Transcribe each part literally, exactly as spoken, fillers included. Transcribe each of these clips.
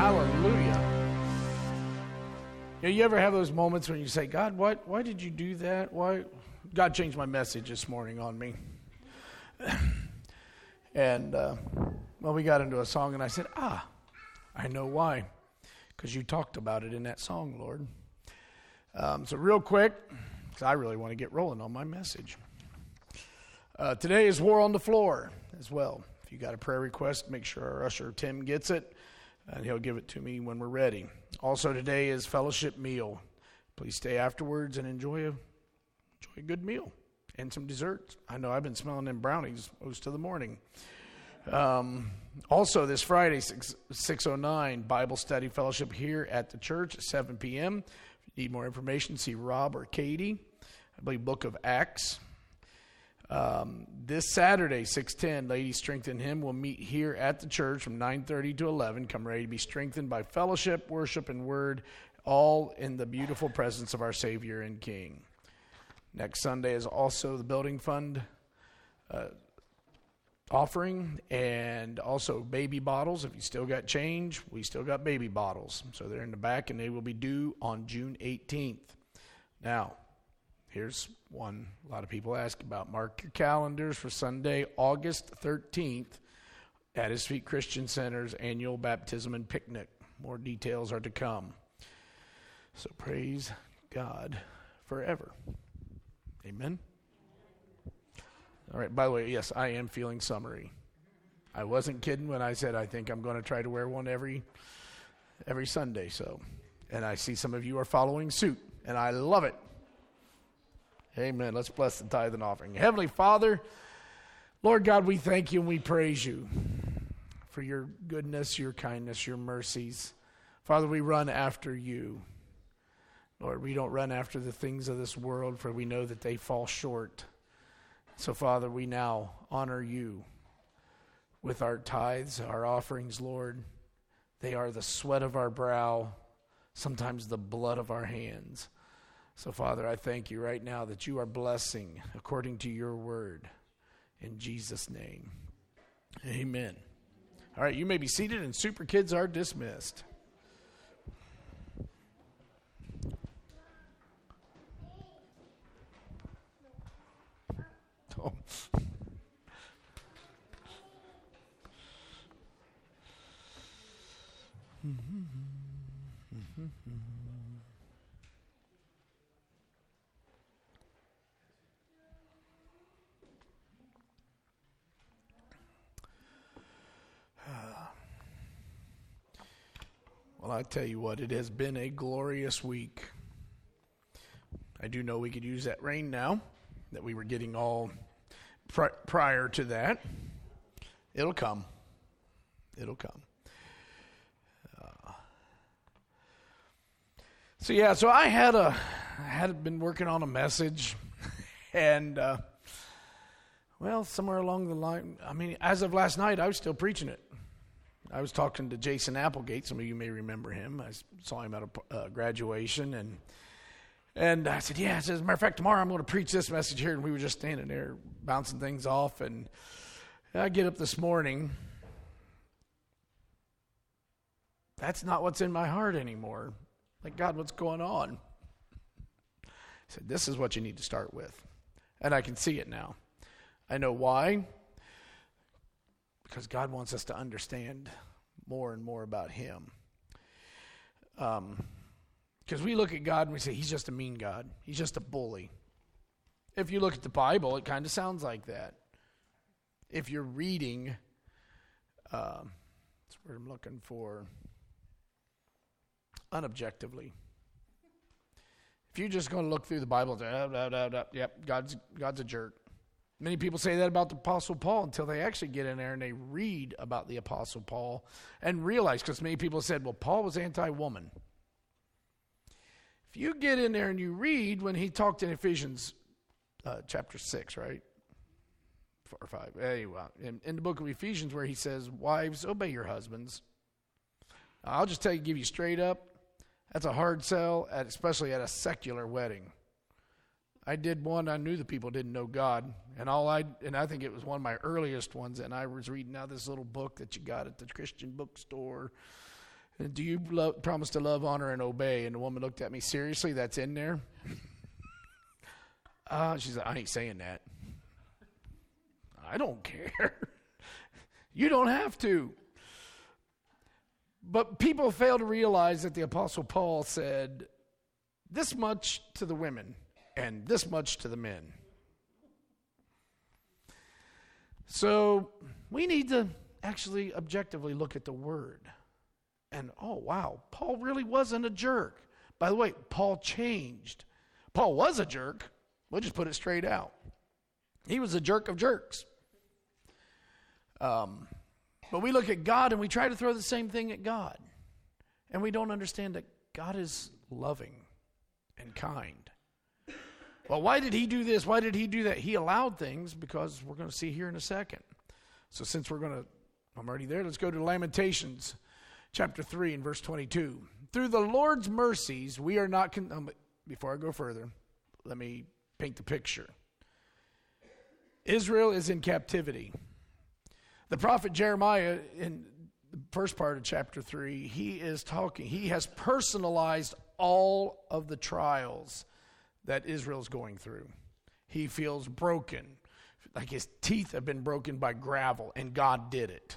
Hallelujah. You know, you ever have those moments when you say, God, why, why did you do that? Why? God changed my message this morning on me. And, uh, well, we got into a song, and I said, ah, I know why. Because you talked about it in that song, Lord. Um, so real quick, because I really want to get rolling on my message. Uh, today is War on the Floor as well. If you got a prayer request, make sure our usher Tim gets it, and he'll give it to me when we're ready. Also today is fellowship meal. Please stay afterwards and enjoy a, enjoy a good meal and some desserts. I know I've been smelling them brownies most of the morning. Um, also this Friday, six oh nine, Bible study fellowship here at the church at seven p.m. If you need more information, see Rob or Katie. I believe Book of Acts. Um, this Saturday, six ten, Ladies Strengthen Him will meet here at the church from nine thirty to eleven. Come ready to be strengthened by fellowship, worship, and word, all in the beautiful presence of our Savior and King. Next Sunday is also the Building Fund uh, offering, and also baby bottles. If you still got change, we still got baby bottles. So they're in the back, and they will be due on June eighteenth. Now, here's one a lot of people ask about. Mark your calendars for Sunday, August thirteenth, at His Feet Christian Center's annual baptism and picnic. More details are to come. So praise God forever. Amen. All right, by the way, yes, I am feeling summery. I wasn't kidding when I said I think I'm going to try to wear one every every Sunday. So, and I see some of you are following suit, and I love it. Amen. Let's bless the tithe and offering. Heavenly Father, Lord God, we thank you and we praise you for your goodness, your kindness, your mercies. Father, we run after you. Lord, we don't run after the things of this world, for we know that they fall short. So, Father, we now honor you with our tithes, our offerings, Lord. They are the sweat of our brow, sometimes the blood of our hands. So, Father, I thank you right now that you are blessing according to your word. In Jesus' name, amen. All right, you may be seated, and Super Kids are dismissed. Oh. Mm-hmm. Mm-hmm. Well, I tell you what, it has been a glorious week. I do know we could use that rain now that we were getting all pri- prior to that. It'll come. It'll come. Uh, so yeah, so I had a, I had been working on a message, and uh, well, somewhere along the line, I mean, as of last night, I was still preaching it. I was talking to Jason Applegate. Some of you may remember him. I saw him at a uh, graduation, and and I said, yeah, I said, as a matter of fact, tomorrow I'm going to preach this message here, and we were just standing there bouncing things off, and I get up this morning. That's not what's in my heart anymore. Like, God, what's going on? I said, this is what you need to start with, and I can see it now. I know why. Because God wants us to understand more and more about Him. Um, because we look at God and we say, He's just a mean God. He's just a bully. If you look at the Bible, it kind of sounds like that. If you're reading, uh, that's what I'm looking for, unobjectively. If you're just going to look through the Bible and say, oh, da, da, da, yep, God's, God's a jerk. Many people say that about the Apostle Paul until they actually get in there and they read about the Apostle Paul and realize, because many people said, well, Paul was anti-woman. If you get in there and you read when he talked in Ephesians uh, chapter six, right? Four or five. Anyway, in, in the book of Ephesians where he says, wives, obey your husbands. I'll just tell you, give you straight up, that's a hard sell, at, especially at a secular wedding. I did one. I knew the people didn't know God, and all I and I think it was one of my earliest ones. And I was reading out this little book that you got at the Christian bookstore, Do you love, promise to love, honor, and obey? And the woman looked at me, seriously, that's in there? Uh, she's like, I ain't saying that. I don't care. You don't have to. But people fail to realize that the Apostle Paul said this much to the women and this much to the men. So we need to actually objectively look at the word. And, oh, wow, Paul really wasn't a jerk. By the way, Paul changed. Paul was a jerk. We'll just put it straight out. He was a jerk of jerks. Um, but we look at God and we try to throw the same thing at God. And we don't understand that God is loving and kind. Well, why did he do this? Why did he do that? He allowed things because we're going to see here in a second. So since we're going to, I'm already there, let's go to Lamentations chapter three and verse twenty-two. Through the Lord's mercies, we are not, con- um, before I go further, let me paint the picture. Israel is in captivity. The prophet Jeremiah, in the first part of chapter three, he is talking. He has personalized all of the trials that Israel's going through. He feels broken, like his teeth have been broken by gravel, and God did it.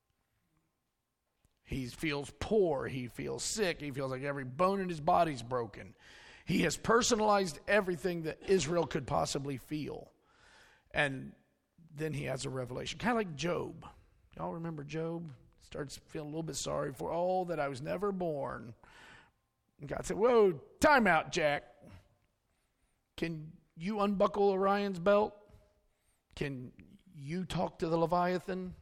He feels poor. He feels sick. He feels like every bone in his body's broken. He has personalized everything that Israel could possibly feel. And then he has a revelation, kind of like Job. Y'all remember Job? Starts feeling a little bit sorry for, oh, that I was never born. And God said, whoa, time out, Jack. Can you unbuckle Orion's belt? Can you talk to the Leviathan?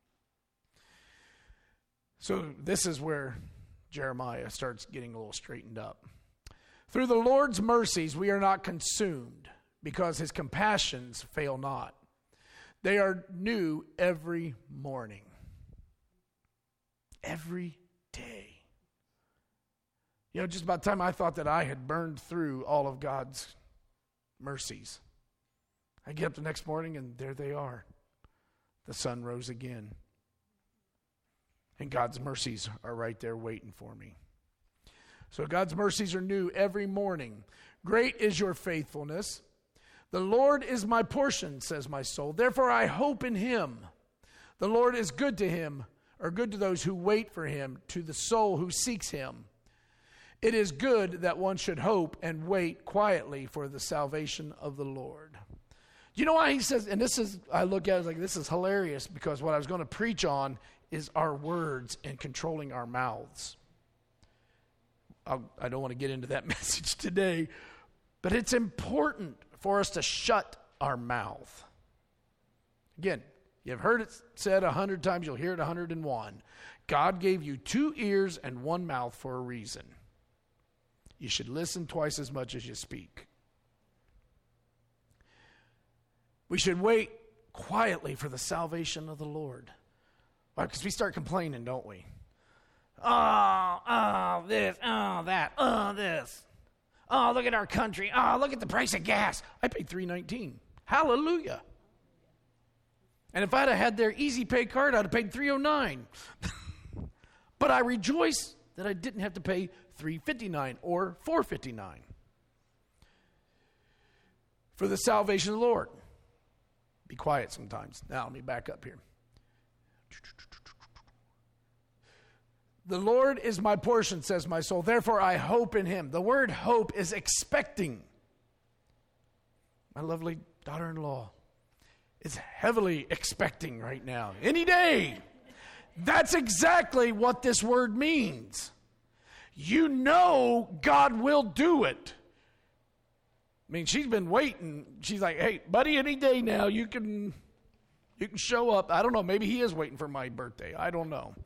So this is where Jeremiah starts getting a little straightened up. Through the Lord's mercies we are not consumed, because his compassions fail not. They are new every morning. Every day. You know, just about the time I thought that I had burned through all of God's mercies, I get up the next morning and there they are. The sun rose again. And God's mercies are right there waiting for me. So God's mercies are new every morning. Great is your faithfulness. The Lord is my portion, says my soul. Therefore I hope in him. The Lord is good to him, or good to those who wait for him, to the soul who seeks him. It is good that one should hope and wait quietly for the salvation of the Lord. Do you know why he says, and this is, I look at it like this is hilarious, because what I was going to preach on is our words and controlling our mouths. I'll, I don't want to get into that message today, but it's important for us to shut our mouth. Again, you've heard it said a hundred times, you'll hear it a hundred and one. God gave you two ears and one mouth for a reason. You should listen twice as much as you speak. We should wait quietly for the salvation of the Lord. Why? Because we start complaining, don't we? Oh, oh, this, oh, that, oh, this. Oh, look at our country. Oh, look at the price of gas. I paid three nineteen. Hallelujah. And if I'd have had their Easy Pay card, I'd have paid three oh nine. But I rejoice that I didn't have to pay three fifty-nine or four fifty-nine for the salvation of the Lord. Be quiet sometimes. Now, let me back up here. The Lord is my portion, says my soul. Therefore, I hope in him. The word hope is expecting. My lovely daughter-in-law is heavily expecting right now. Any day. That's exactly what this word means. You know God will do it. I mean, she's been waiting. She's like, hey, buddy, any day now you can, you can show up. I don't know. Maybe he is waiting for my birthday. I don't know.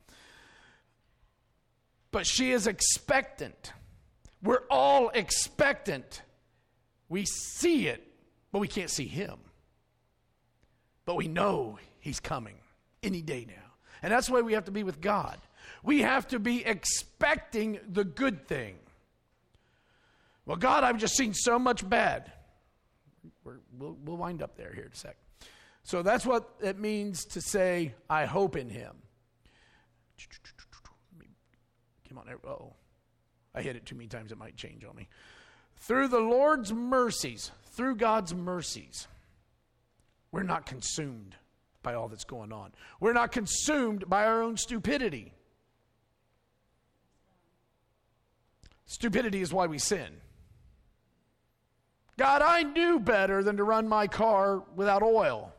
But she is expectant. We're all expectant. We see it, but we can't see him. But we know he's coming any day now. And that's the way we have to be with God. We have to be expecting the good thing. Well, God, I've just seen so much bad. We're, we'll, we'll wind up there here in a sec. So that's what it means to say, I hope in him. Get on. Oh, I hit it too many times. It might change on me. Through the Lord's mercies, through God's mercies, we're not consumed by all that's going on. We're not consumed by our own stupidity. Stupidity is why we sin. God, I knew better than to run my car without oil.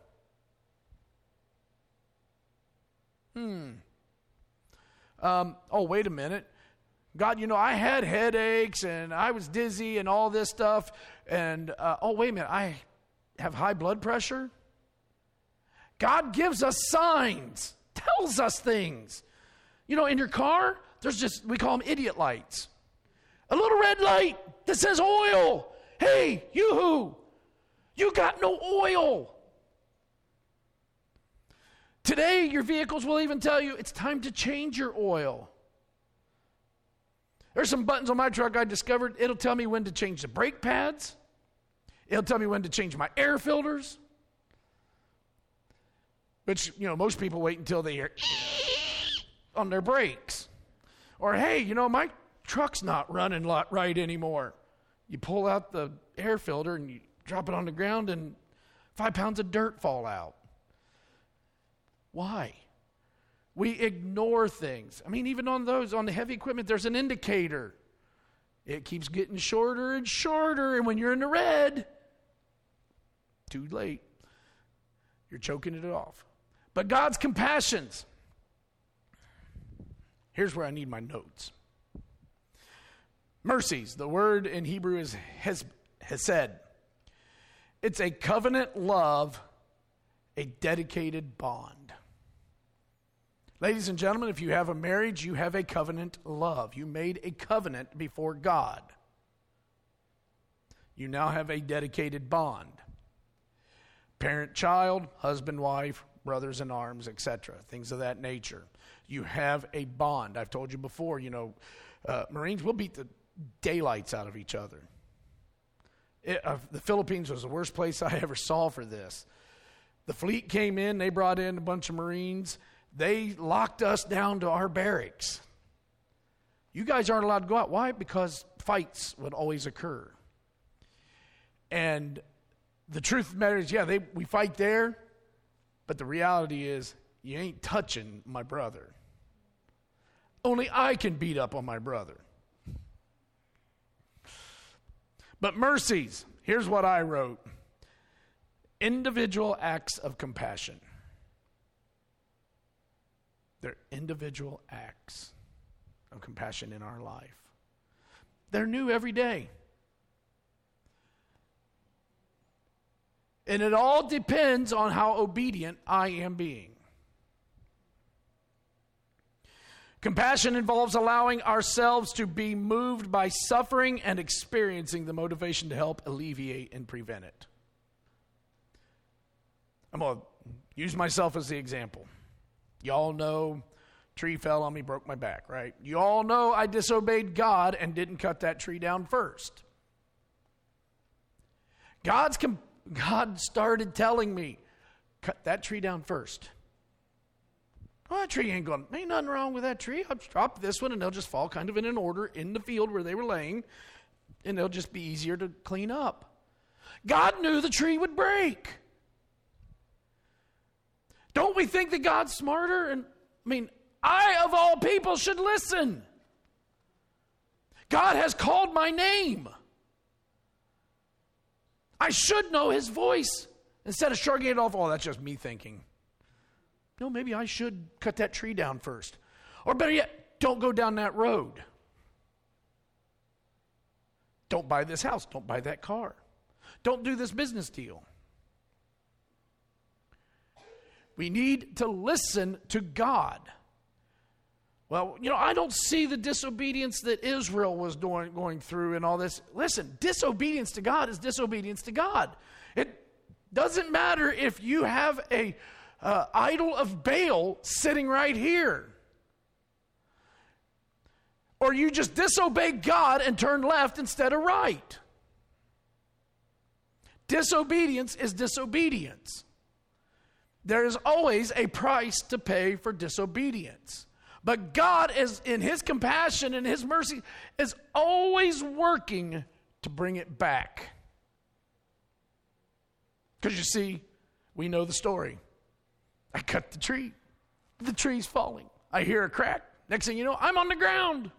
Hmm. Um, oh, wait a minute. God, you know, I had headaches and I was dizzy and all this stuff. And, uh, oh, wait a minute. I have high blood pressure. God gives us signs, tells us things. You know, in your car, there's just, we call them idiot lights. A little red light that says oil. Hey, you-hoo, you got no oil. Today, your vehicles will even tell you it's time to change your oil. There's some buttons on my truck I discovered. It'll tell me when to change the brake pads. It'll tell me when to change my air filters. Which, you know, most people wait until they hear on their brakes. Or, hey, you know, my truck's not running right anymore. You pull out the air filter and you drop it on the ground and five pounds of dirt fall out. Why? We ignore things. I mean, even on those, on the heavy equipment, there's an indicator. It keeps getting shorter and shorter, and when you're in the red, too late. You're choking it off. But God's compassions. Here's where I need my notes. Mercies, the word in Hebrew is hes, hesed. It's a covenant love, a dedicated bond. Ladies and gentlemen, if you have a marriage, you have a covenant love. You made a covenant before God. You now have a dedicated bond. Parent, child, husband, wife, brothers in arms, et cetera. Things of that nature. You have a bond. I've told you before, you know, uh, Marines will beat the daylights out of each other. It, uh, the Philippines was the worst place I ever saw for this. The fleet came in, they brought in a bunch of Marines. They locked us down to our barracks. You guys aren't allowed to go out. Why? Because fights would always occur. And the truth of the matter is, yeah, they, we fight there, but the reality is, you ain't touching my brother. Only I can beat up on my brother. But mercies, here's what I wrote. Individual acts of compassion. They're individual acts of compassion in our life. They're new every day. And it all depends on how obedient I am being. Compassion involves allowing ourselves to be moved by suffering and experiencing the motivation to help alleviate and prevent it. I'm going to use myself as the example. Y'all know tree fell on me, broke my back, right? You all know I disobeyed God and didn't cut that tree down first. God's com- God started telling me, cut that tree down first. Well, that tree ain't going, ain't nothing wrong with that tree. I'll drop this one and they'll just fall kind of in an order in the field where they were laying, and they'll just be easier to clean up. God knew the tree would break. Don't we think that God's smarter? And I mean, I of all people should listen. God has called my name. I should know his voice. Instead of shrugging it off, oh, that's just me thinking. No, maybe I should cut that tree down first. Or better yet, don't go down that road. Don't buy this house. Don't buy that car. Don't do this business deal. We need to listen to God. Well, you know, I don't see the disobedience that Israel was doing, going through and all this. Listen, disobedience to God is disobedience to God. It doesn't matter if you have a uh, idol of Baal sitting right here, or you just disobey God and turn left instead of right. Disobedience is disobedience. There is always a price to pay for disobedience. But God is, in his compassion and his mercy, is always working to bring it back. Because you see, we know the story. I cut the tree. The tree's falling. I hear a crack. Next thing you know, I'm on the ground.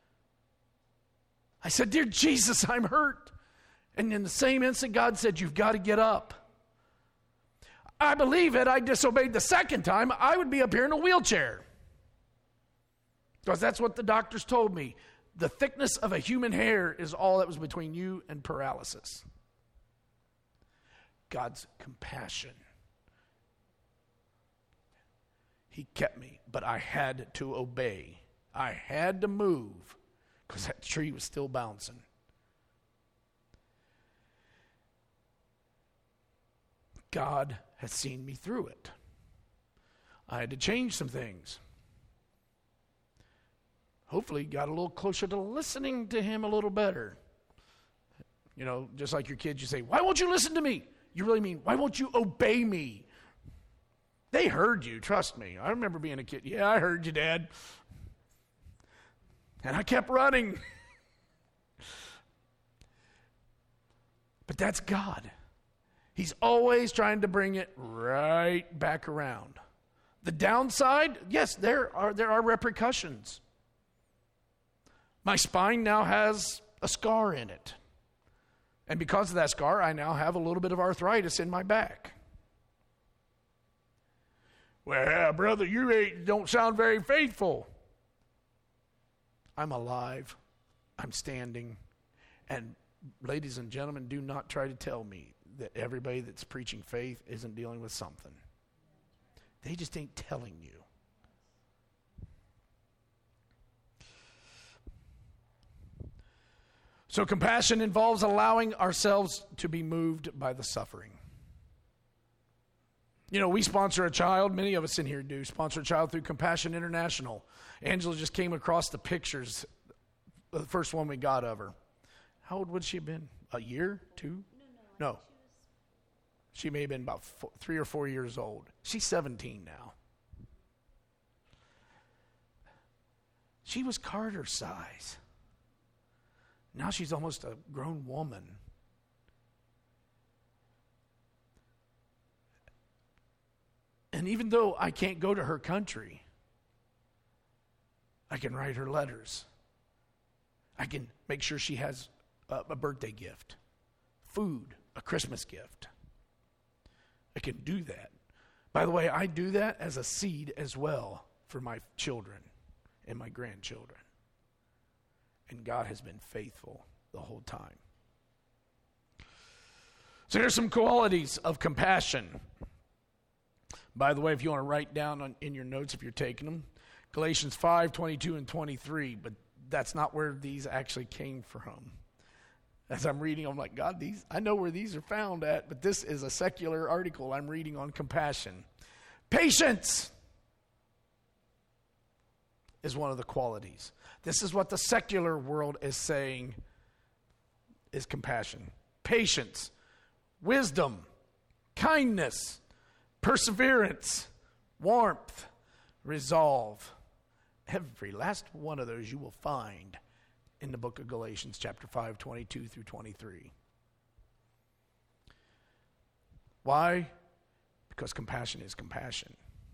I said, dear Jesus, I'm hurt. And in the same instant, God said, you've got to get up. I believe it. I disobeyed the second time, I would be up here in a wheelchair. Because that's what the doctors told me. The thickness of a human hair is all that was between you and paralysis. God's compassion. He kept me, but I had to obey. I had to move because that tree was still bouncing. God has seen me through it. I had to change some things. Hopefully got a little closer to listening to him a little better. You know, just like your kids, you say, why won't you listen to me? You really mean, why won't you obey me? They heard you, trust me. I remember being a kid. Yeah, I heard you, Dad. And I kept running. But that's God. He's always trying to bring it right back around. The downside, yes, there are there are repercussions. My spine now has a scar in it. And because of that scar, I now have a little bit of arthritis in my back. Well, brother, you ain't, don't sound very faithful. I'm alive. I'm standing. And ladies and gentlemen, do not try to tell me that everybody that's preaching faith isn't dealing with something. They just ain't telling you. So compassion involves allowing ourselves to be moved by the suffering. You know, we sponsor a child, many of us in here do, sponsor a child through Compassion International. Angela just came across the pictures, the first one we got of her. How old would she have been? A year? Two? No. no. She may have been about four, three or four years old. She's seventeen now. She was Carter's size. Now she's almost a grown woman. And even though I can't go to her country, I can write her letters. I can make sure she has a, a birthday gift, food, a Christmas gift. I can do that. By the way, I do that as a seed as well for my children and my grandchildren. And God has been faithful the whole time. So here's some qualities of compassion. By the way, if you want to write down on, in your notes, if you're taking them, Galatians five, twenty-two and twenty-three, but that's not where these actually came from. As I'm reading, I'm like, God, these I know where these are found at, but this is a secular article I'm reading on compassion. Patience is one of the qualities. This is what the secular world is saying is compassion. Patience, wisdom, kindness, perseverance, warmth, resolve. Every last one of those you will find in the book of Galatians, chapter five, twenty-two through twenty-three. Why? Because compassion is compassion.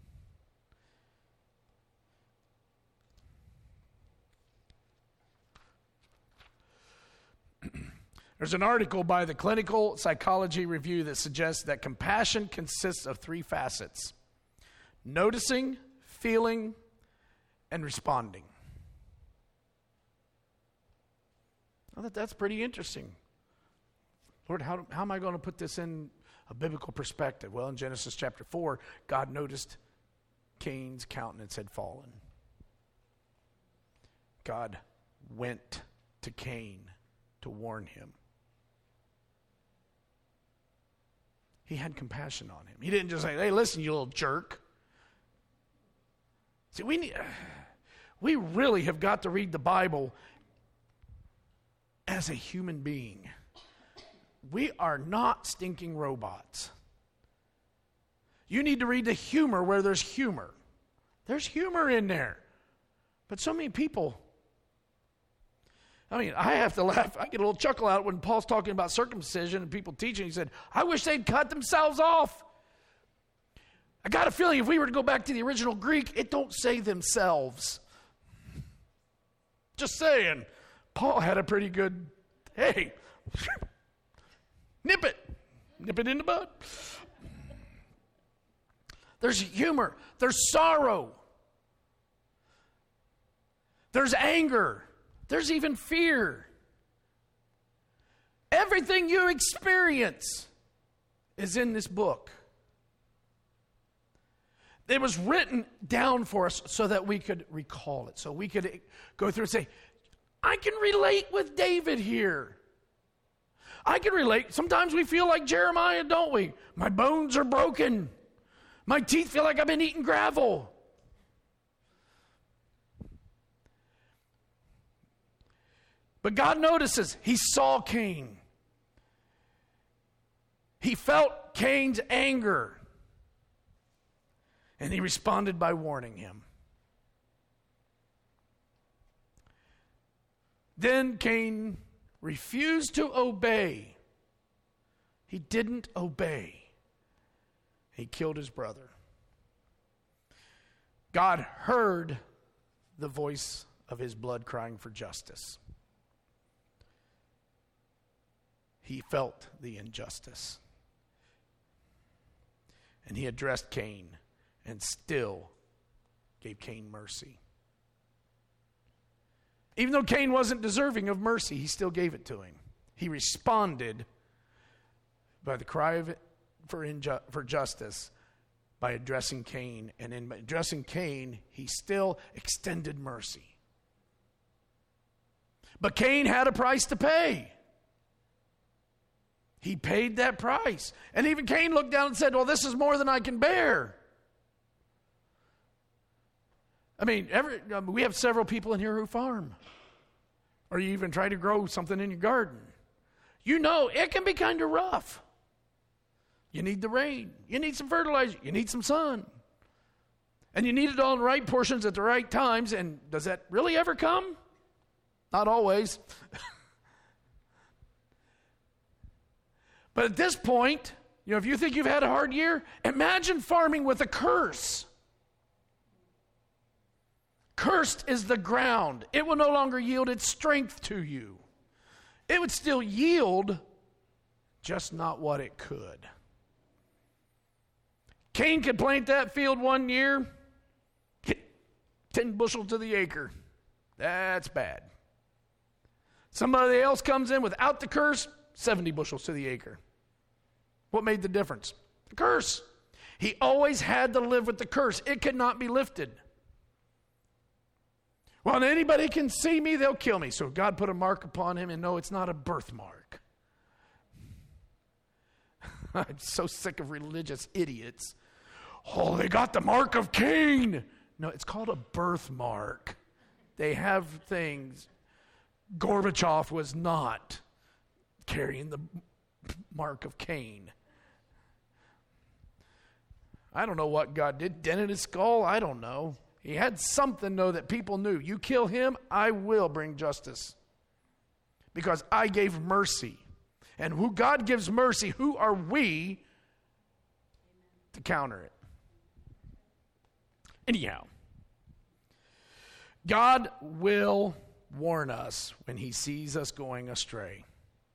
There's an article by the Clinical Psychology Review that suggests that compassion consists of three facets: noticing, feeling, and responding. Well, that, that's pretty interesting. Lord, how, how am I going to put this in a biblical perspective? Well, in Genesis chapter four, God noticed Cain's countenance had fallen. God went to Cain to warn him. He had compassion on him. He didn't just say, hey, listen, you little jerk. See, we need, we really have got to read the Bible as a human being. We are not stinking robots. You need to read the humor where there's humor. There's humor in there. But so many people, I mean, I have to laugh. I get a little chuckle out when Paul's talking about circumcision and people teaching. He said, I wish they'd cut themselves off. I got a feeling if we were to go back to the original Greek, it don't say themselves. Just saying. Paul had a pretty good, hey, nip it. Nip it in the bud. There's humor. There's sorrow. There's anger. There's even fear. Everything you experience is in this book. It was written down for us so that we could recall it. So we could go through and say, I can relate with David here. I can relate. Sometimes we feel like Jeremiah, don't we? My bones are broken. My teeth feel like I've been eating gravel. But God notices, he saw Cain. He felt Cain's anger. And he responded by warning him. Then Cain refused to obey. He didn't obey. He killed his brother. God heard the voice of his blood crying for justice. He felt the injustice. And he addressed Cain and still gave Cain mercy. Even though Cain wasn't deserving of mercy, he still gave it to him. He responded by the cry of for, inju- for justice by addressing Cain. And in addressing Cain, he still extended mercy. But Cain had a price to pay. He paid that price. And even Cain looked down and said, well, this is more than I can bear. I mean, every, I mean, we have several people in here who farm. Or you even try to grow something in your garden. You know, it can be kind of rough. You need the rain. You need some fertilizer. You need some sun. And you need it all in the right portions at the right times. And does that really ever come? Not always. But at this point, you know, if you think you've had a hard year, imagine farming with a curse. Cursed is the ground. It will no longer yield its strength to you. It would still yield, just not what it could. Cain could plant that field one year, get ten bushels to the acre. That's bad. Somebody else comes in without the curse, seventy bushels to the acre. What made the difference? The curse. He always had to live with the curse. It could not be lifted. Well, anybody can see me, they'll kill me. So God put a mark upon him, and no, it's not a birthmark. I'm so sick of religious idiots. Oh, they got the mark of Cain. No, it's called a birthmark. They have things. Gorbachev was not carrying the mark of Cain. I don't know what God did. Dented his skull? I don't know. He had something, though, that people knew. You kill him, I will bring justice. Because I gave mercy. And who God gives mercy, who are we to counter it? Anyhow, God will warn us when he sees us going astray.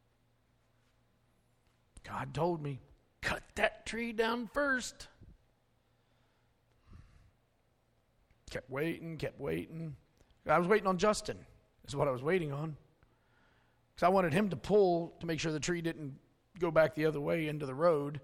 God told me, cut that tree down first. Kept waiting, kept waiting. I was waiting on Justin, is what I was waiting on. Because I wanted him to pull to make sure the tree didn't go back the other way into the road.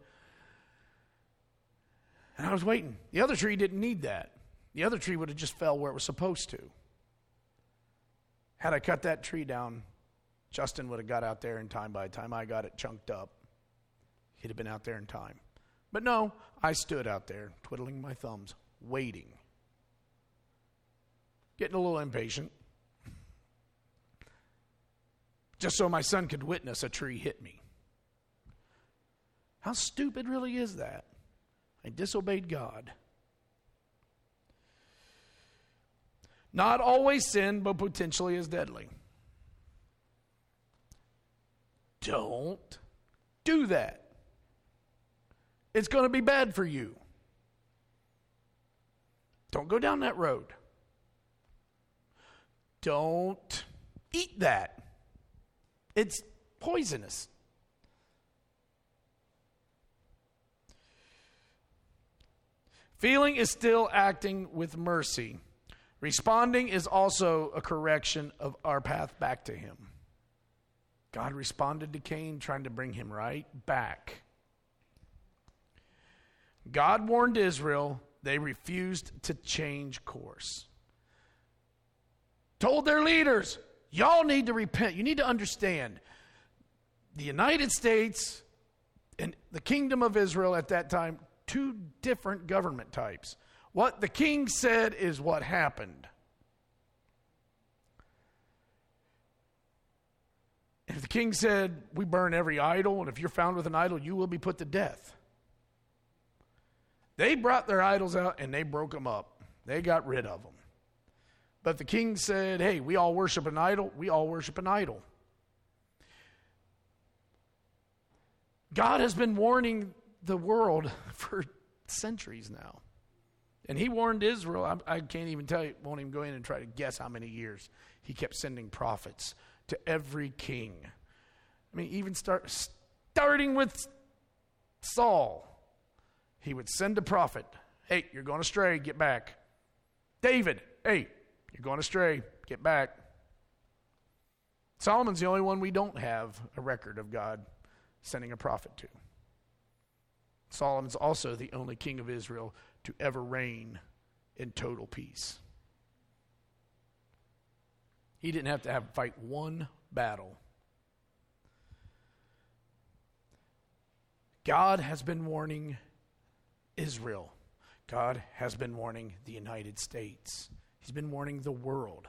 And I was waiting. The other tree didn't need that. The other tree would have just fell where it was supposed to. Had I cut that tree down, Justin would have got out there in time. By the time I got it chunked up, he'd have been out there in time. But no, I stood out there, twiddling my thumbs, waiting. Getting a little impatient. Just so my son could witness a tree hit me. How stupid really is that? I disobeyed God. Not always sin, but potentially is deadly. Don't do that. It's going to be bad for you. Don't go down that road. Don't eat that. It's poisonous. Feeling is still acting with mercy. Responding is also a correction of our path back to him. God responded to Cain, trying to bring him right back. God warned Israel. They refused to change course. Told their leaders, y'all need to repent. You need to understand, the United States and the kingdom of Israel at that time, two different government types. What the king said is what happened. If the king said, we burn every idol, and if you're found with an idol, you will be put to death. They brought their idols out and they broke them up. They got rid of them. But the king said, hey, we all worship an idol. We all worship an idol. God has been warning the world for centuries now. And he warned Israel. I, I can't even tell you, won't even go in and try to guess how many years he kept sending prophets to every king. I mean, even start starting with Saul. He would send a prophet. Hey, you're going astray, get back. David, hey, you're going astray, get back. Solomon's the only one we don't have a record of God sending a prophet to. Solomon's also the only king of Israel to ever reign in total peace. He didn't have to have fight one battle. God has been warning Israel. God has been warning the United States. He's been warning the world.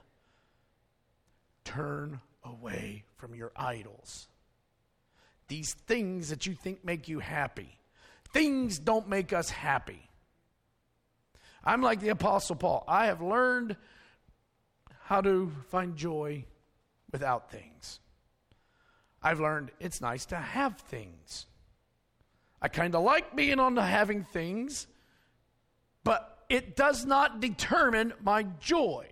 Turn away from your idols. These things that you think make you happy. Things don't make us happy. I'm like the Apostle Paul. I have learned how to find joy without things. I've learned it's nice to have things. I kind of like being on the having things, but it does not determine my joy.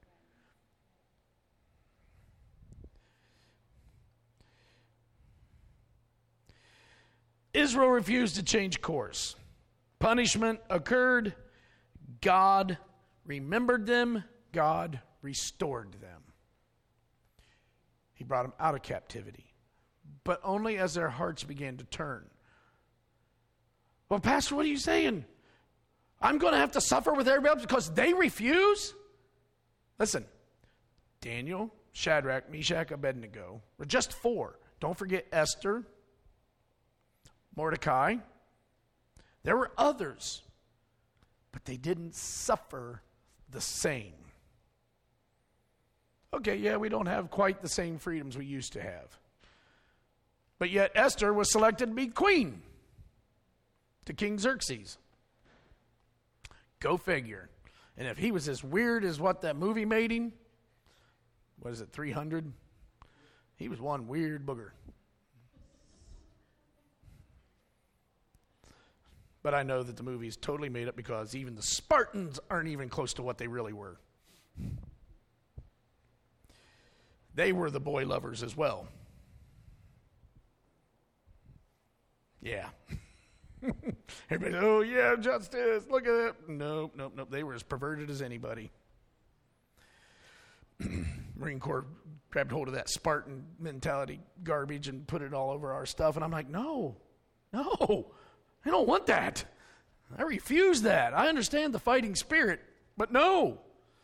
Israel refused to change course. Punishment occurred. God remembered them. God restored them. He brought them out of captivity, but only as their hearts began to turn. Well, Pastor, what are you saying? I'm going to have to suffer with everybody else because they refuse? Listen, Daniel, Shadrach, Meshach, Abednego were just four. Don't forget Esther, Mordecai. There were others, but they didn't suffer the same. Okay, yeah, we don't have quite the same freedoms we used to have. But yet Esther was selected to be queen to King Xerxes. Go figure. And if he was as weird as what that movie made him, what is it, three hundred? He was one weird booger. But I know that the movie is totally made up because even the Spartans aren't even close to what they really were. They were the boy lovers as well. Yeah. Everybody, oh yeah, justice, look at it. Nope, nope, nope. They were as perverted as anybody. Marine Corps grabbed hold of that Spartan mentality garbage and put it all over our stuff. And I'm like, no, no, I don't want that. I refuse that. I understand the fighting spirit, but no.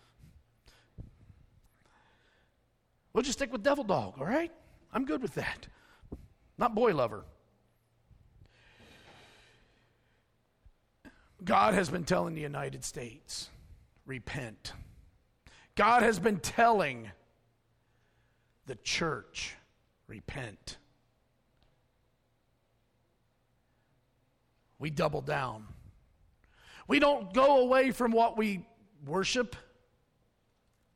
We'll just stick with devil dog, all right? I'm good with that. Not boy lover. God has been telling the United States, repent. God has been telling the church, repent. We double down. We don't go away from what we worship.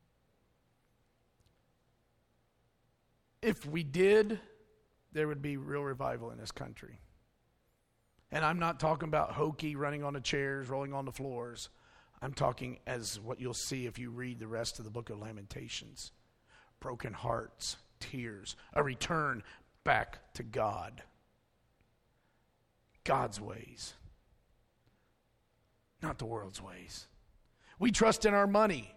if we did, there would be real revival in this country. And I'm not talking about hokey, running on the chairs, rolling on the floors. I'm talking as what you'll see if you read the rest of the book of Lamentations. Broken hearts, tears, a return back to God. God's ways, not the world's ways. We trust in our money.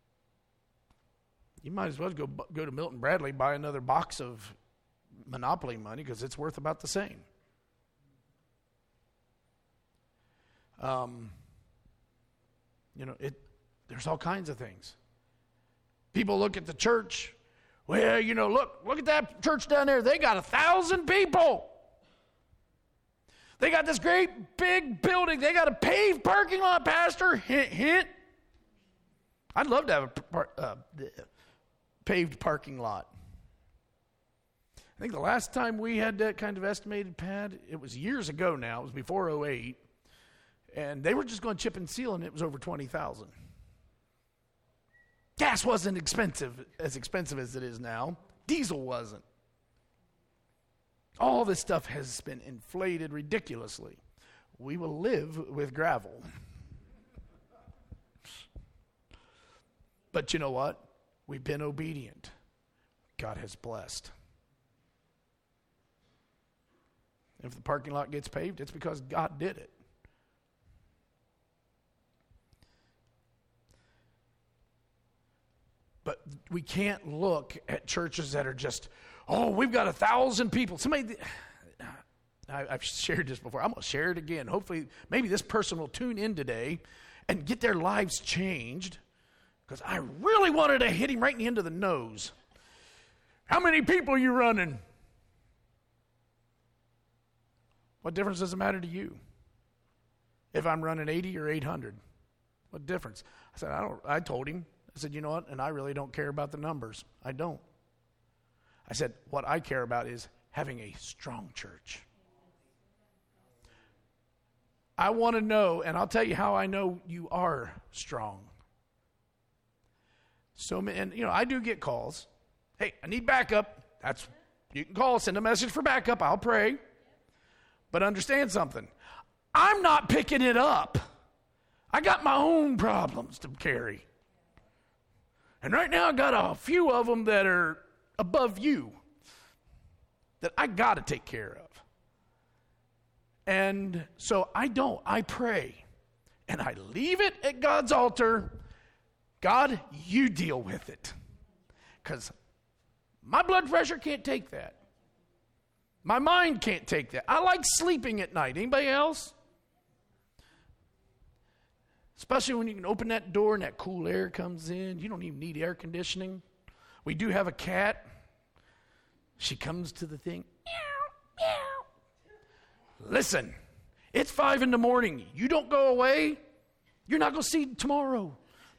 You might as well go, go to Milton Bradley, buy another box of Monopoly money because it's worth about the same. Um, you know, it. There's all kinds of things. People look at the church. Well, you know, look, look at that church down there. They got a thousand people. They got this great big building. They got a paved parking lot, Pastor. Hint, hint. I'd love to have a par- uh, paved parking lot. I think the last time we had that kind of estimated pad, it was years ago now. It was before oh eight. And they were just going chip and seal, and it was over twenty thousand dollars. Gas wasn't expensive, as expensive as it is now. Diesel wasn't. All this stuff has been inflated ridiculously. We will live with gravel. But you know what? We've been obedient. God has blessed. If the parking lot gets paved, it's because God did it. But we can't look at churches that are just, oh, we've got a thousand people. Somebody, I, I've shared this before. I'm going to share it again. Hopefully, maybe this person will tune in today and get their lives changed, because I really wanted to hit him right in the end of the nose. How many people are you running? What difference does it matter to you if I'm running eighty or eight hundred? What difference? I said, I don't. I told him. I said, you know what? And I really don't care about the numbers. I don't. I said, what I care about is having a strong church. I want to know, and I'll tell you how I know you are strong. So, and you know, I do get calls. Hey, I need backup. That's, you can call, send a message for backup. I'll pray. But understand something. I'm not picking it up. I got my own problems to carry. And right now I got a few of them that are above you that I got to take care of. And so I don't. I pray. And I leave it at God's altar. God, you deal with it. Because my blood pressure can't take that. My mind can't take that. I like sleeping at night. Anybody else? Especially when you can open that door and that cool air comes in. You don't even need air conditioning. We do have a cat. She comes to the thing. Meow, meow. Listen, it's five in the morning. You don't go away, you're not going to see tomorrow.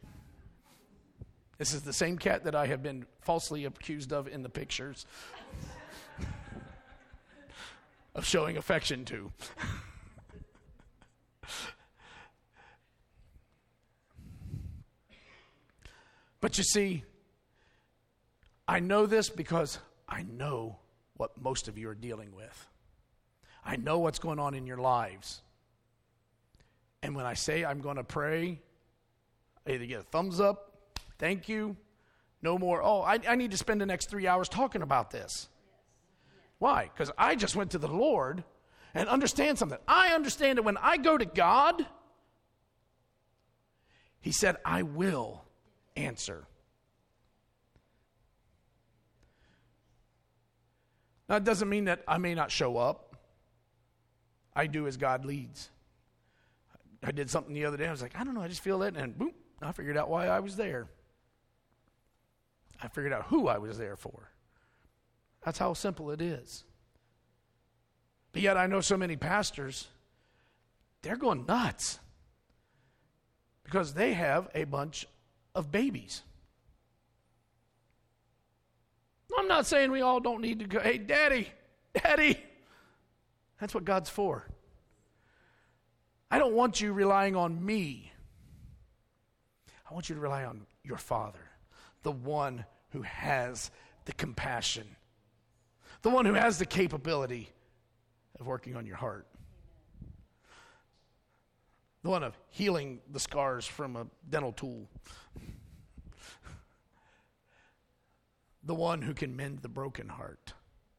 This is the same cat that I have been falsely accused of in the pictures of showing affection to. But you see, I know this because I know what most of you are dealing with. I know what's going on in your lives. And when I say I'm going to pray, I either get a thumbs up, thank you, no more, oh, I, I need to spend the next three hours talking about this. Why? Because I just went to the Lord and understand something. I understand that when I go to God, He said, I will answer. Now, it doesn't mean that I may not show up. I do as God leads. I did something the other day. I was like, I don't know, I just feel that. And boom, I figured out why I was there. I figured out who I was there for. That's how simple it is. But yet I know so many pastors, they're going nuts because they have a bunch of babies. I'm not saying we all don't need to go, hey, daddy, daddy. That's what God's for. I don't want you relying on me. I want you to rely on your Father, the one who has the compassion The one who has the capability of working on your heart. The one of healing the scars from a dental tool. The one who can mend the broken heart.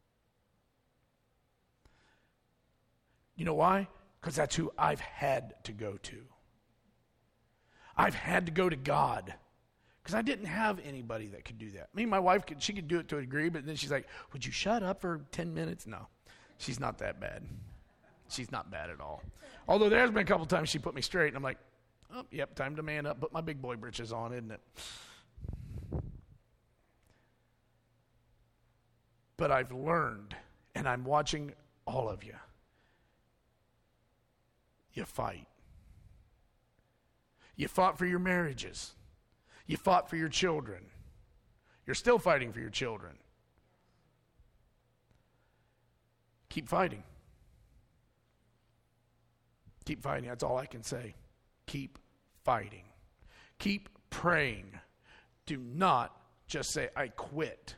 You know why? Because that's who I've had to go to. I've had to go to God. Because I didn't have anybody that could do that. I mean, my wife, could, she could do it to a degree, but then she's like, would you shut up for ten minutes? No, she's not that bad. She's not bad at all. Although there's been a couple times she put me straight, and I'm like, oh, yep, time to man up. Put my big boy britches on, isn't it? But I've learned, and I'm watching all of you. You fight. You fought for your marriages. You fought for your children. You're still fighting for your children. Keep fighting. Keep fighting. That's all I can say. Keep fighting. Keep praying. Do not just say, I quit.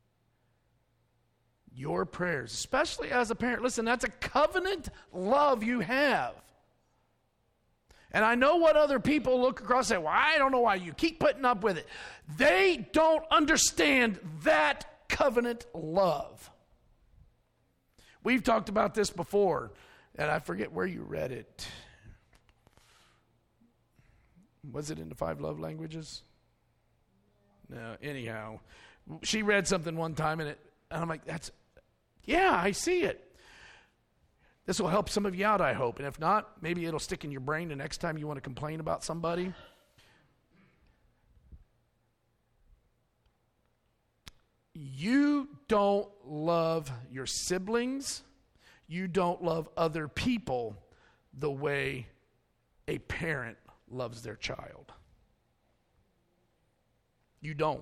Your prayers, especially as a parent, listen, that's a covenant love you have. And I know what other people look across and say, well, I don't know why you keep putting up with it. They don't understand that covenant love. We've talked about this before, and I forget where you read it. Was it in the five love languages? No, anyhow. She read something one time, and, it, and I'm like, that's, yeah, I see it. This will help some of you out, I hope. And if not, maybe it'll stick in your brain the next time you want to complain about somebody. You don't love your siblings. You don't love other people the way a parent loves their child. You don't.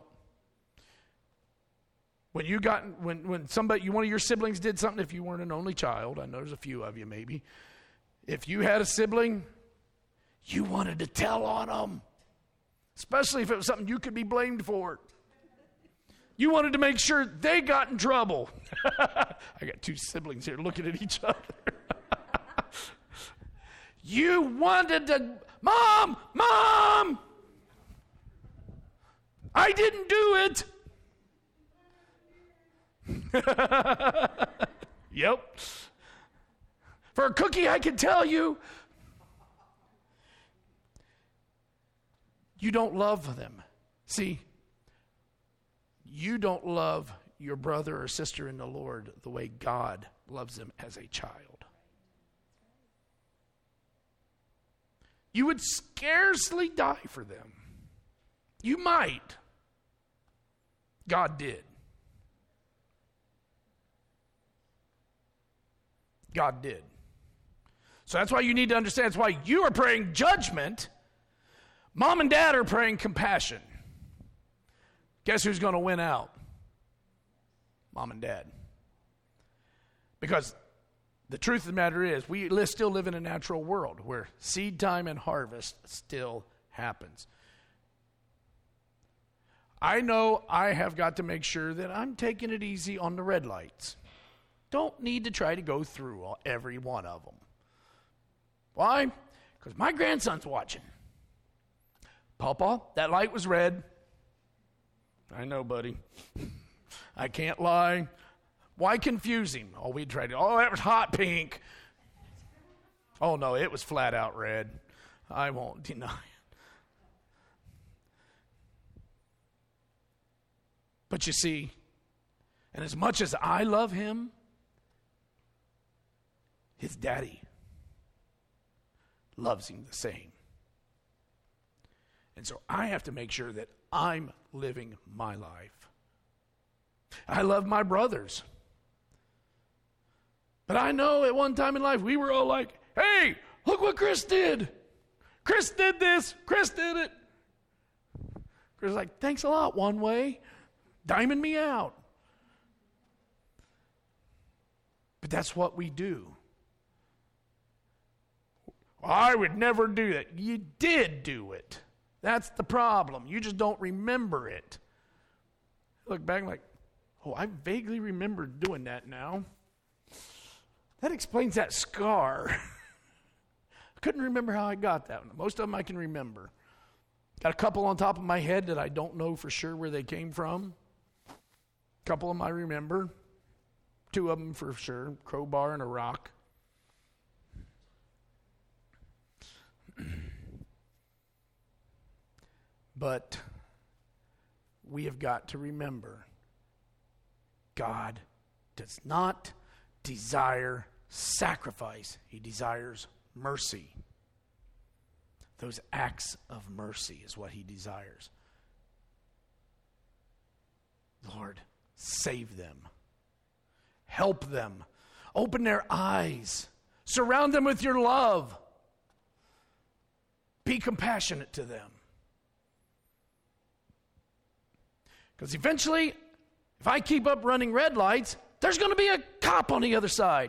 When you got, when, when somebody, one of your siblings did something, if you weren't an only child, I know there's a few of you maybe, if you had a sibling, you wanted to tell on them, especially if it was something you could be blamed for. You wanted to make sure they got in trouble. I got two siblings here looking at each other. You wanted to, Mom, Mom, I didn't do it. Yep. For a cookie, I can tell you. You don't love them. See, you don't love your brother or sister in the Lord the way God loves them as a child. You would scarcely die for them. You might. God did. God did. So that's why you need to understand. That's why you are praying judgment. Mom and dad are praying compassion. Guess who's going to win out? Mom and dad. Because the truth of the matter is, we still live in a natural world where seed time and harvest still happens. I know I have got to make sure that I'm taking it easy on the red lights. Don't need to try to go through all, every one of them. Why? Because my grandson's watching. Papa, that light was red. I know, buddy. I can't lie. Why confuse him? Oh, we tried to, oh, that was hot pink. Oh, no, it was flat out red. I won't deny it. But you see, and as much as I love him, his daddy loves him the same. And so I have to make sure that I'm living my life. I love my brothers. But I know at one time in life we were all like, hey, look what Chris did. Chris did this. Chris did it. Chris was like, thanks a lot, One Way. Diming me out. But that's what we do. I would never do that. You did do it. That's the problem. You just don't remember it. Look back like, Oh, I vaguely remember doing that now. That explains that scar. I couldn't remember how I got that one. Most of them I can remember. Got a couple on top of my head that I don't know for sure where they came from. A couple of them I remember. Two of them for sure, crowbar and a rock. But we have got to remember, God does not desire sacrifice. He desires mercy. Those acts of mercy is what he desires. Lord, save them. Help them. Open their eyes. Surround them with your love. Be compassionate to them. Because eventually, if I keep up running red lights, there's going to be a cop on the other side.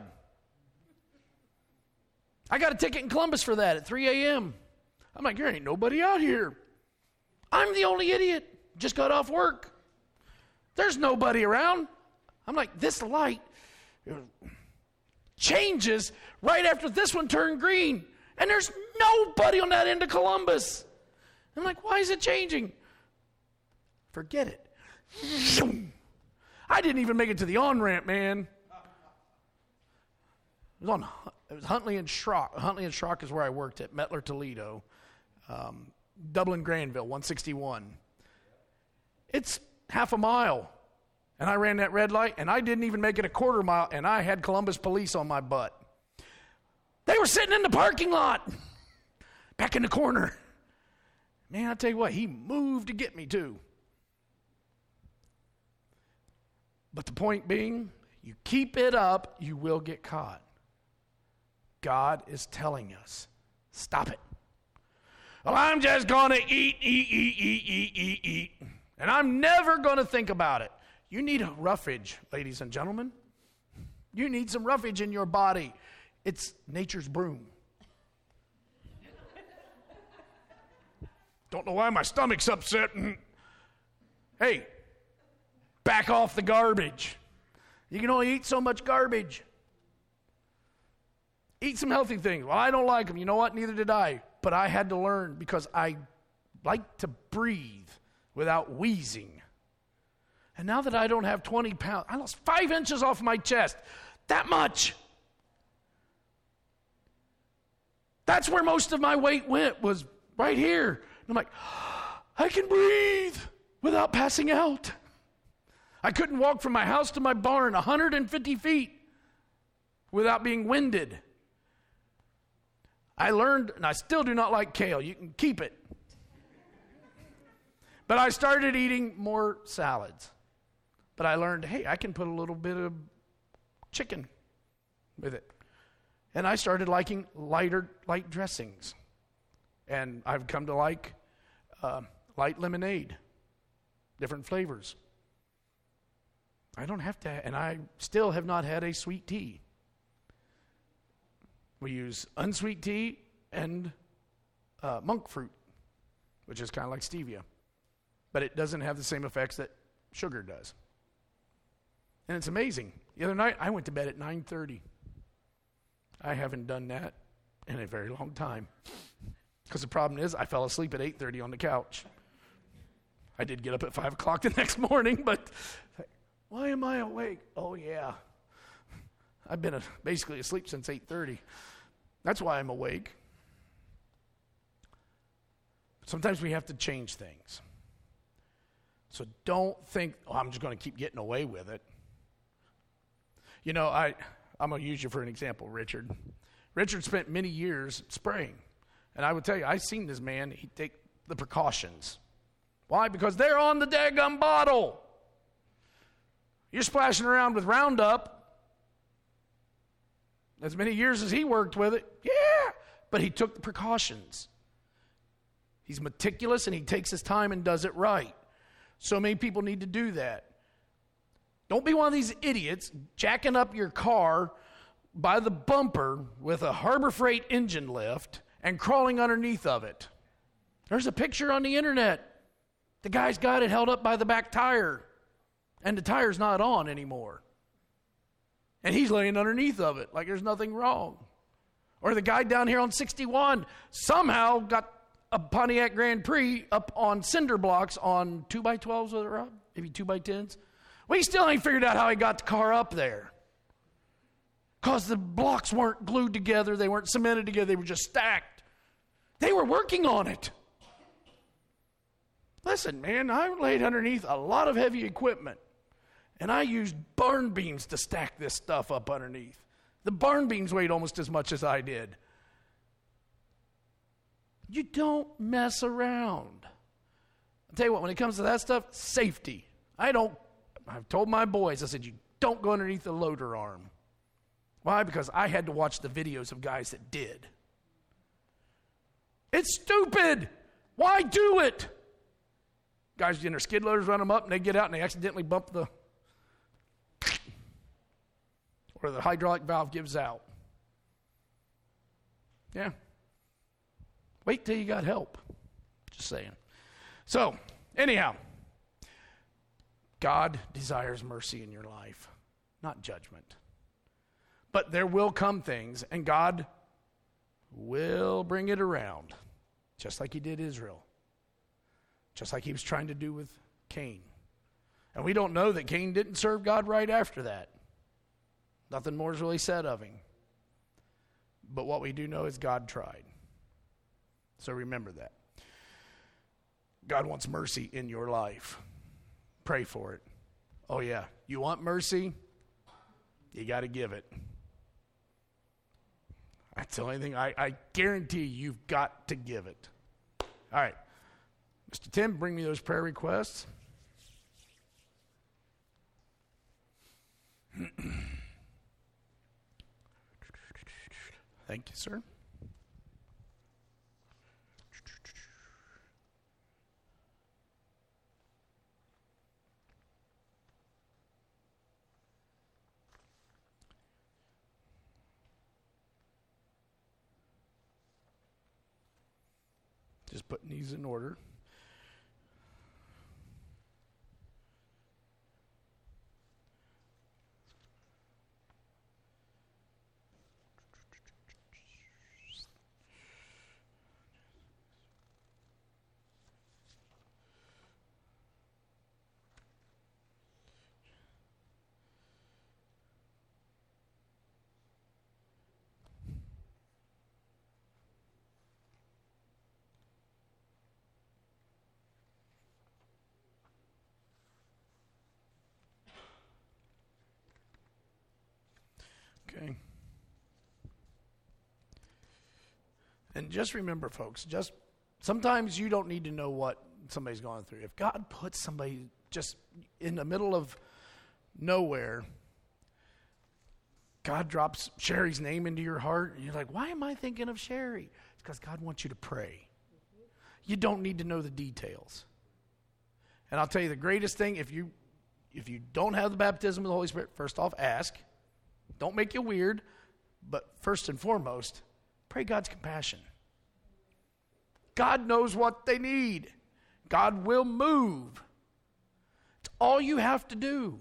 I got a ticket in Columbus for that at three a.m. I'm like, there ain't nobody out here. I'm the only idiot. Just got off work. There's nobody around. I'm like, this light changes right after this one turned green. And there's nobody on that end of Columbus. I'm like, why is it changing? Forget it. I didn't even make it to the on-ramp, man. It was on. It was Huntley and Schrock. Huntley and Schrock is where I worked at, Mettler, Toledo. Um, Dublin, Granville, one sixty-one. It's half a mile. And I ran that red light, and I didn't even make it a quarter mile, and I had Columbus police on my butt. They were sitting in the parking lot, back in the corner. Man, I tell you what, he moved to get me too. But the point being, you keep it up, you will get caught. God is telling us, stop it. Well, I'm just going to eat, eat, eat, eat, eat, eat, eat. And I'm never going to think about it. You need a roughage, ladies and gentlemen. You need some roughage in your body. It's nature's broom. Don't know why my stomach's upset. Hey, back off the garbage. You can only eat so much garbage. Eat some healthy things. Well, I don't like them. You know what? Neither did I. But I had to learn because I like to breathe without wheezing. And now that I don't have twenty pounds, I lost five inches off my chest. That much. That's where most of my weight went, was right here. And I'm like, I can breathe without passing out. I couldn't walk from my house to my barn one hundred fifty feet without being winded. I learned, and I still do not like kale. You can keep it. But I started eating more salads. But I learned, hey, I can put a little bit of chicken with it. And I started liking lighter, light dressings. And I've come to like uh, light lemonade, different flavors. I don't have to, and I still have not had a sweet tea. We use unsweet tea and uh, monk fruit, which is kind of like stevia. But it doesn't have the same effects that sugar does. And it's amazing. The other night, I went to bed at nine thirty. I haven't done that in a very long time. Because the problem is, I fell asleep at eight thirty on the couch. I did get up at five o'clock the next morning, but why am I awake? Oh, yeah. I've been a, basically asleep since eight thirty. That's why I'm awake. Sometimes we have to change things. So don't think, oh, I'm just going to keep getting away with it. You know, I, I'm going to use you for an example, Richard. Richard spent many years spraying. And I would tell you, I've seen this man, he'd take the precautions. Why? Because they're on the daggum bottle. You're splashing around with Roundup. As many years as he worked with it, yeah. But he took the precautions. He's meticulous and he takes his time and does it right. So many people need to do that. Don't be one of these idiots jacking up your car by the bumper with a Harbor Freight engine lift and crawling underneath of it. There's a picture on the internet. The guy's got it held up by the back tire. and the tire's not on anymore. And he's laying underneath of it like there's nothing wrong. Or the guy down here on sixty-one somehow got a Pontiac Grand Prix up on cinder blocks on two by twelves, was it, Rob? Maybe two by tens? We still ain't figured out how he got the car up there. Because the blocks weren't glued together. They weren't cemented together. They were just stacked. They were working on it. Listen, man, I laid underneath a lot of heavy equipment. And I used barn beams to stack this stuff up underneath. The barn beams weighed almost as much as I did. You don't mess around. I'll tell you what, when it comes to that stuff, safety. I don't, I've told my boys, I said, you don't go underneath the loader arm. Why? Because I had to watch the videos of guys that did. It's stupid. Why do it? Guys in their skid loaders run them up and they get out and they accidentally bump the, or the hydraulic valve gives out. Yeah. Wait till you got help. Just saying. So, anyhow, God desires mercy in your life, not judgment. But there will come things, and God will bring it around, just like he did Israel, just like he was trying to do with Cain. And we don't know that Cain didn't serve God right after that. Nothing more is really said of him. But what we do know is God tried. So remember that. God wants mercy in your life. Pray for it. Oh yeah, you want mercy? You got to give it. That's the only thing. I, I guarantee you've got to give it. All right. Mister Tim, bring me those prayer requests. Thank you, sir. Just putting these in order. Okay. And just remember, folks, just sometimes you don't need to know what somebody's going through. If God puts somebody just in the middle of nowhere, God drops Sherry's name into your heart, and you're like, why am I thinking of Sherry? It's because God wants you to pray. You don't need to know the details. And I'll tell you the greatest thing, if you if you don't have the baptism of the Holy Spirit, first off, ask. Don't make you weird, but first and foremost, pray God's compassion. God knows what they need. God will move. It's all you have to do.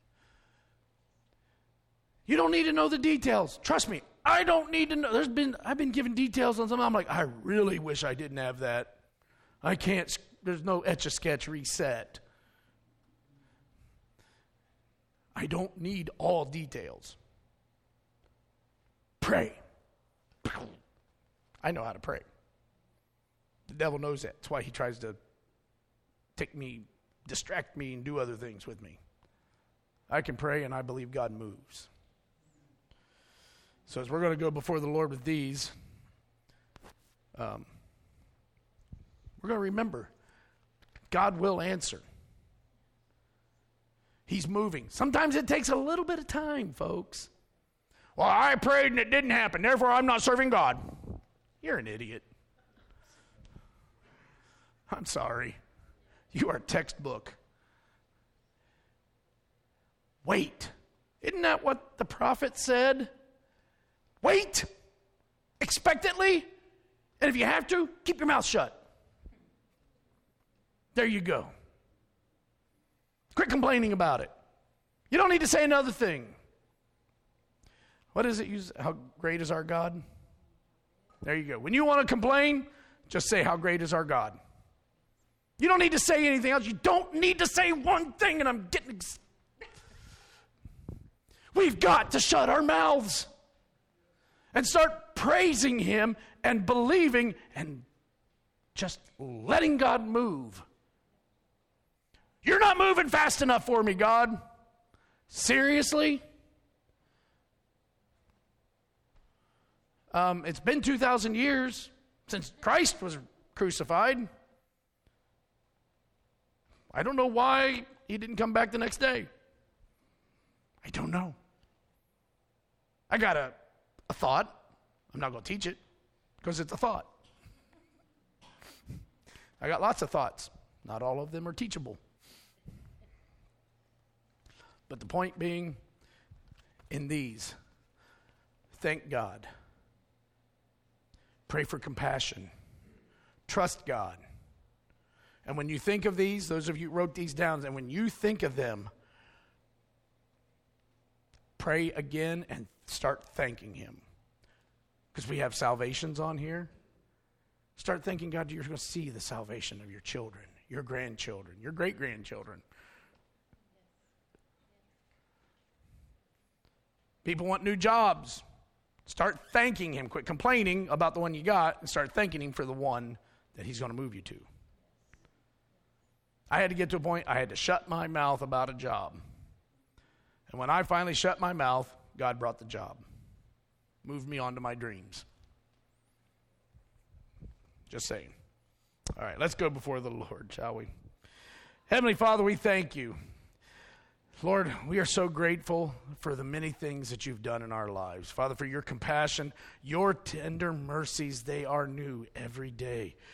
You don't need to know the details. Trust me, I don't need to know. There's been I've been given details on something. I'm like, I really wish I didn't have that. I can't. There's no Etch-a-Sketch reset. I don't need all details. Pray. I know how to pray. The devil knows that. That's why he tries to take me, distract me, and do other things with me. I can pray, and I believe God moves. So as we're going to go before the Lord with these, um, we're going to remember, God will answer. He's moving. Sometimes it takes a little bit of time, folks. Well, I prayed and it didn't happen, therefore I'm not serving God. You're an idiot. I'm sorry. You are textbook. Wait. Isn't that what the prophet said? Wait. Expectantly. And if you have to, keep your mouth shut. There you go. Quit complaining about it. You don't need to say another thing. What is it? Use how great is our God? There you go. When you want to complain, just say how great is our God. You don't need to say anything else. You don't need to say one thing, and I'm getting... Ex- We've got to shut our mouths and start praising him and believing and just letting God move. You're not moving fast enough for me, God. Seriously? Um, it's been two thousand years since Christ was crucified. I don't know why he didn't come back the next day. I don't know. I got a, a thought. I'm not going to teach it because it's a thought. I got lots of thoughts. Not all of them are teachable. But the point being, in these, thank God. Pray for compassion. Trust God. And when you think of these, those of you who wrote these down, and when you think of them, pray again and start thanking him. Because we have salvations on here. Start thanking God, you're going to see the salvation of your children, your grandchildren, your great-grandchildren. People want new jobs. Start thanking him. Quit complaining about the one you got and start thanking him for the one that he's going to move you to. I had to get to a point I had to shut my mouth about a job. And when I finally shut my mouth, God brought the job. Moved me on to my dreams. Just saying. All right, let's go before the Lord, shall we? Heavenly Father, we thank you. Lord, we are so grateful for the many things that you've done in our lives. Father, for your compassion, your tender mercies, they are new every day.